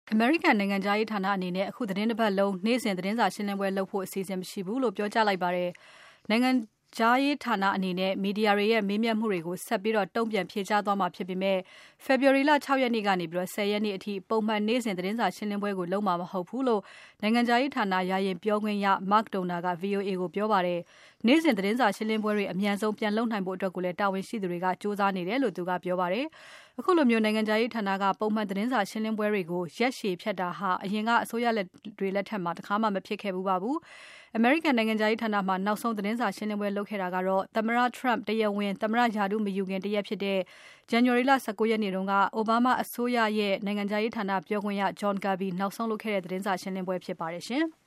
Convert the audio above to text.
အမေရိကန်နိုင်ငံခြားရေးဌာနအနေနဲ့အခုသတင်းတစ်ပတ်လုံးနေ့စဉ်သတင်းစာရှင်းလင်းပွဲလုပ်ဖို့အစီအစဉ်မရှိဘူးလို့ပြောကြားလိုက်ပါတယ်။နိုင်ငံခြားရေးဌာနအနေနဲ့မီဒီယာတွေရဲ့မေးမြန်းမှုတွေကိုဆက်ပြီးတုံ့ပြန်ဖြေကြားသွားမှာဖြစ်ပေမဲ့ February လ 6 ရက်နေ့ကနေ10 ရက်နေ့အထိပုံမှန်နေ့စဉ်သတင်းစာရှင်းလင်းပွဲကိုလုပ်မှာမဟုတ်ဘူးလို့နိုင်ငံခြားရေးဌာနယာယီပြောခွင့်ရ Mark Toner က VOA ကိုပြောပါတယ်။နေ့စဉ်သတင်းစာရှင်းလင်းပွဲတွေအမြန်ဆုံးပြန်လုပ်နိုင်ဖို့အတွက်ကိုလည်းတာဝန်ရှိသူတွေကကြိုးစားနေတယ်လို့သူကပြောပါတယ်။အခုလိုမျိုးနိုင်ငံခြားရေးဌာနကပုံမှန်သတင်းစာရှင်းလင်းပွဲတွေကိုရက်ရှည်ဖြတ်တာဟာအရင်ကအစိုးရတွေလက်ထက်မှာတခါမှမဖြစ်ခဲ့ဘူးပါဘူး။ အမေရိကန်နိုင်ငံခြားရေးဌာနမှာနောက်ဆုံးသတင်းစာရှင်းလင်းပွဲလုပ်ခဲ့တာကတော့သမ္မတ Trump တရားဝင်သမ္မတရာထူးမယူခင်တရက်ဖြစ်တဲ့ January လ 19 ရက်နေ့တုန်းက Obama အစိုးရရဲ့နိုင်ငံခြားရေးဌာနပြောခွင့်ရ John Kirby နောက်ဆုံးလုပ်ခဲ့တဲ့သတင်းစာရှင်းလင်းပွဲဖြစ်ပါတယ်ရှင်။